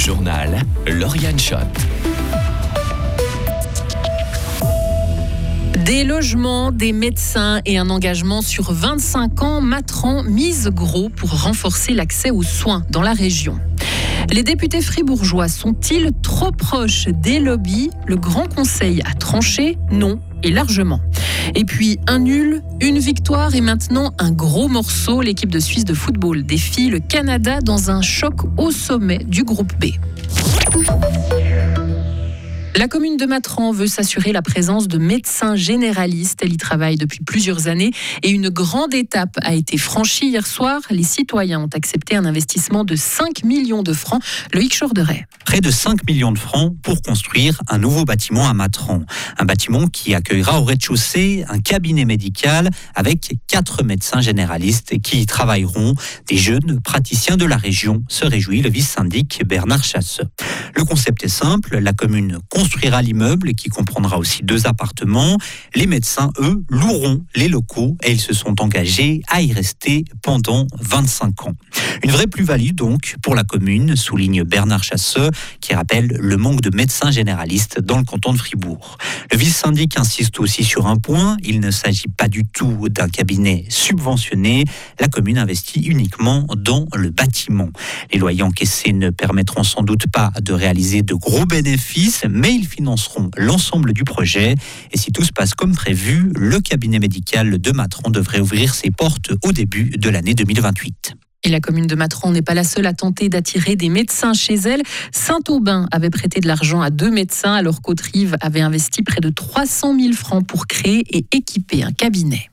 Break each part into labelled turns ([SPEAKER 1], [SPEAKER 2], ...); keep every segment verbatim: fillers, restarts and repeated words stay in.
[SPEAKER 1] journal, Lauriane Schott.
[SPEAKER 2] Des logements, des médecins et un engagement sur vingt-cinq ans, Matran mise gros pour renforcer l'accès aux soins dans la région. Les députés fribourgeois sont-ils trop proches des lobbies ? Le Grand Conseil a tranché, non, et largement. Et puis un nul, une victoire et maintenant un gros morceau. L'équipe de Suisse de football défie le Canada dans un choc au sommet du groupe B. La commune de Matran veut s'assurer la présence de médecins généralistes. Elle y travaille depuis plusieurs années et une grande étape a été franchie hier soir. Les citoyens ont accepté un investissement de cinq millions de francs. Loïc Chorderet.
[SPEAKER 3] Près de cinq millions de francs pour construire un nouveau bâtiment à Matran. Un bâtiment qui accueillera au rez-de-chaussée un cabinet médical avec quatre médecins généralistes qui y travailleront. Des jeunes praticiens de la région, se réjouit le vice-syndic Bernard Chasseux. Le concept est simple, la commune construira l'immeuble qui comprendra aussi deux appartements. Les médecins, eux, loueront les locaux et ils se sont engagés à y rester pendant vingt-cinq ans. Une vraie plus-value donc pour la commune, souligne Bernard Chasseux, qui rappelle le manque de médecins généralistes dans le canton de Fribourg. Le vice-syndic insiste aussi sur un point, il ne s'agit pas du tout d'un cabinet subventionné. La commune investit uniquement dans le bâtiment. Les loyers encaissés ne permettront sans doute pas de réaliser de gros bénéfices, mais ils financeront l'ensemble du projet. Et si tout se passe comme prévu, le cabinet médical de Matran devrait ouvrir ses portes au début de l'année deux mille vingt-huit.
[SPEAKER 2] Et la commune de Matran n'est pas la seule à tenter d'attirer des médecins chez elle. Saint-Aubin avait prêté de l'argent à deux médecins alors qu'Autrive avait investi près de trois cent mille francs pour créer et équiper un cabinet.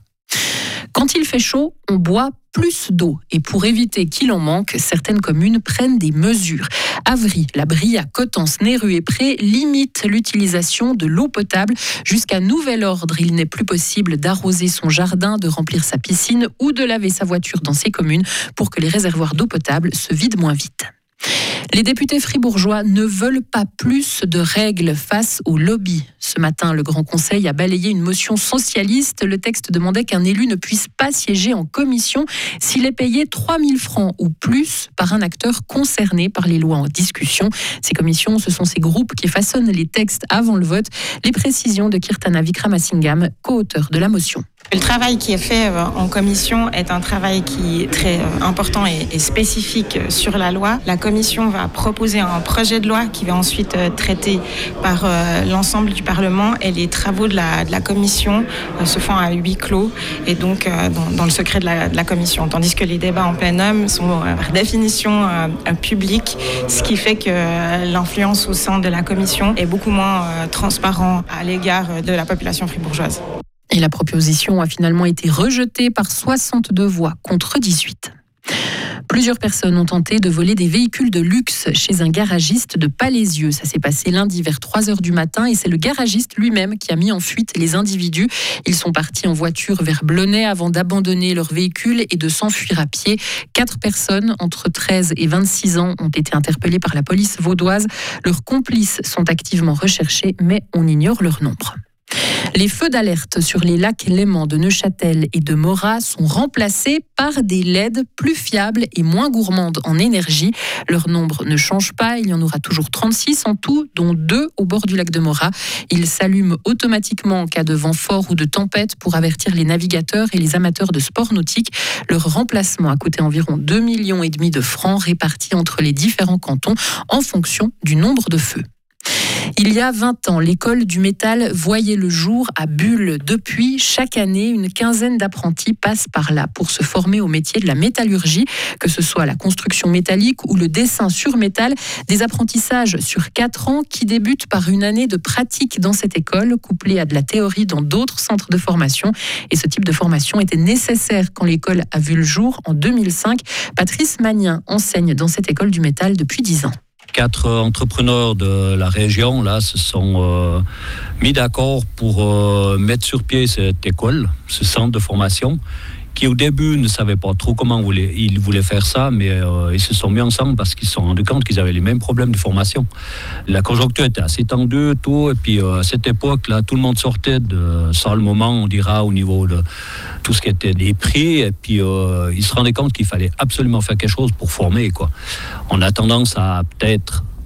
[SPEAKER 2] Quand il fait chaud, on boit plus d'eau. Et pour éviter qu'il en manque, certaines communes prennent des mesures. Avry, La Bria, Coutances, Néru et Pré limitent l'utilisation de l'eau potable. Jusqu'à nouvel ordre, il n'est plus possible d'arroser son jardin, de remplir sa piscine ou de laver sa voiture dans ces communes pour que les réservoirs d'eau potable se vident moins vite. Les députés fribourgeois ne veulent pas plus de règles face au lobby. Ce matin, le Grand Conseil a balayé une motion socialiste. Le texte demandait qu'un élu ne puisse pas siéger en commission s'il est payé trois mille francs ou plus par un acteur concerné par les lois en discussion. Ces commissions, ce sont ces groupes qui façonnent les textes avant le vote. Les précisions de Kirtana Vikramasingam, co-auteur de la motion.
[SPEAKER 4] Le travail qui est fait en commission est un travail qui est très important et spécifique sur la loi. La commission va proposer un projet de loi qui va ensuite être traité par l'ensemble du Parlement et les travaux de la, de la commission se font à huis clos et donc dans, dans le secret de la, de la commission. Tandis que les débats en plein homme sont par définition publics, ce qui fait que l'influence au sein de la commission est beaucoup moins transparente à l'égard de la population fribourgeoise.
[SPEAKER 2] Et la proposition a finalement été rejetée par soixante-deux voix contre dix-huit. Plusieurs personnes ont tenté de voler des véhicules de luxe chez un garagiste de Palaisieux. Ça s'est passé lundi vers trois heures du matin et c'est le garagiste lui-même qui a mis en fuite les individus. Ils sont partis en voiture vers Blonay avant d'abandonner leur véhicule et de s'enfuir à pied. Quatre personnes entre treize et vingt-six ans ont été interpellées par la police vaudoise. Leurs complices sont activement recherchés, mais on ignore leur nombre. Les feux d'alerte sur les lacs Léman de Neuchâtel et de Morat sont remplacés par des L E D plus fiables et moins gourmandes en énergie. Leur nombre ne change pas, il y en aura toujours trente-six en tout, dont deux au bord du lac de Morat. Ils s'allument automatiquement en cas de vent fort ou de tempête pour avertir les navigateurs et les amateurs de sport nautique. Leur remplacement a coûté environ deux virgule cinq millions de francs répartis entre les différents cantons en fonction du nombre de feux. Il y a vingt ans, l'école du métal voyait le jour à Bulle. Depuis, chaque année, une quinzaine d'apprentis passent par là pour se former au métier de la métallurgie, que ce soit la construction métallique ou le dessin sur métal. Des apprentissages sur quatre ans qui débutent par une année de pratique dans cette école, couplée à de la théorie dans d'autres centres de formation. Et ce type de formation était nécessaire quand l'école a vu le jour en deux mille cinq. Patrice Magnin enseigne dans cette école du métal depuis dix ans.
[SPEAKER 5] Quatre entrepreneurs de la région là se sont euh, mis d'accord pour euh, mettre sur pied cette école, ce centre de formation, qui au début ne savaient pas trop comment voulaient, ils voulaient faire ça, mais euh, ils se sont mis ensemble parce qu'ils se sont rendus compte qu'ils avaient les mêmes problèmes de formation. La conjoncture était assez tendue, tout, et puis euh, à cette époque-là, tout le monde sortait de ça, le moment, on dira, au niveau de tout ce qui était des prix, et puis euh, ils se rendaient compte qu'il fallait absolument faire quelque chose pour former, quoi. On a tendance à peut-être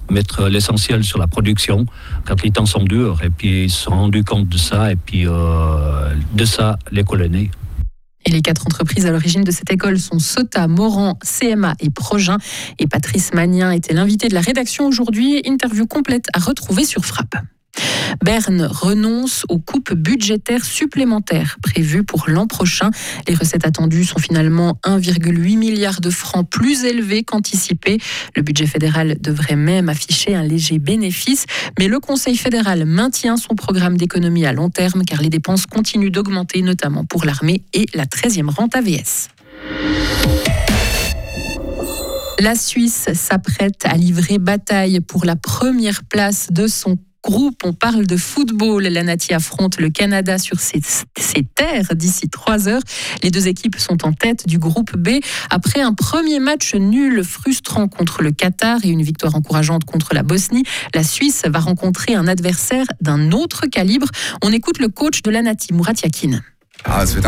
[SPEAKER 5] mettre l'essentiel sur la production quand les temps sont durs. Et puis ils se sont rendus compte de ça, et puis euh, de ça, l'école est née.
[SPEAKER 2] Et les quatre entreprises à l'origine de cette école sont Sota, Morand, C M A et Progin. Et Patrice Magnien était l'invité de la rédaction aujourd'hui. Interview complète à retrouver sur Frappe. Berne renonce aux coupes budgétaires supplémentaires prévues pour l'an prochain. Les recettes attendues sont finalement un virgule huit milliard de francs plus élevées qu'anticipé. Le budget fédéral devrait même afficher un léger bénéfice. Mais le Conseil fédéral maintient son programme d'économie à long terme car les dépenses continuent d'augmenter, notamment pour l'armée et la treizième rente A V S. La Suisse s'apprête à livrer bataille pour la première place de son groupe. On parle de football. La Nati affronte le Canada sur ses, ses terres d'ici trois heures. Les deux équipes sont en tête du groupe B. Après un premier match nul frustrant contre le Qatar et une victoire encourageante contre la Bosnie, la Suisse va rencontrer un adversaire d'un autre calibre. On écoute le coach de la Nati, Murat Yakin.
[SPEAKER 6] Ce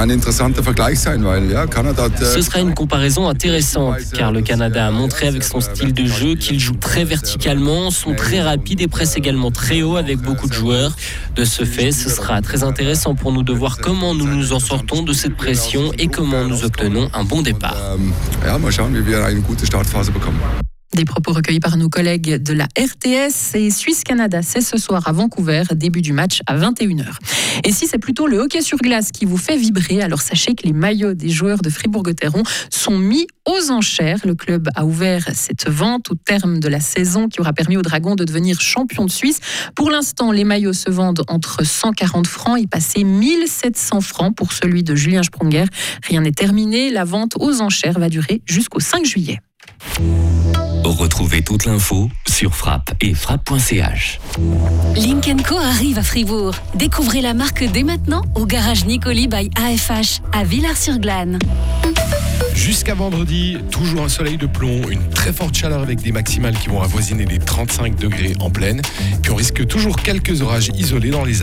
[SPEAKER 6] sera une comparaison intéressante, car le Canada a montré avec son style de jeu qu'ils jouent très verticalement, sont très rapides et pressent également très haut avec beaucoup de joueurs. De ce fait, ce sera très intéressant pour nous de voir comment nous nous en sortons de cette pression et comment nous obtenons un bon départ.
[SPEAKER 2] Des propos recueillis par nos collègues de la R T S et Suisse-Canada. C'est ce soir à Vancouver, début du match à vingt et une heures. Et si c'est plutôt le hockey sur glace qui vous fait vibrer, alors sachez que les maillots des joueurs de Fribourg-Gotteron sont mis aux enchères. Le club a ouvert cette vente au terme de la saison qui aura permis aux Dragons de devenir champion de Suisse. Pour l'instant, les maillots se vendent entre cent quarante francs et passé mille sept cents francs pour celui de Julien Sprunger. Rien n'est terminé, la vente aux enchères va durer jusqu'au cinq juillet.
[SPEAKER 1] Retrouvez toute l'info sur Frappe et frappe point c h.
[SPEAKER 7] Link and Co arrive à Fribourg. Découvrez la marque dès maintenant au garage Nicoli by A F H à Villars-sur-Glane.
[SPEAKER 8] Jusqu'à vendredi, toujours un soleil de plomb, une très forte chaleur avec des maximales qui vont avoisiner les trente-cinq degrés en pleine. Puis on risque toujours quelques orages isolés dans les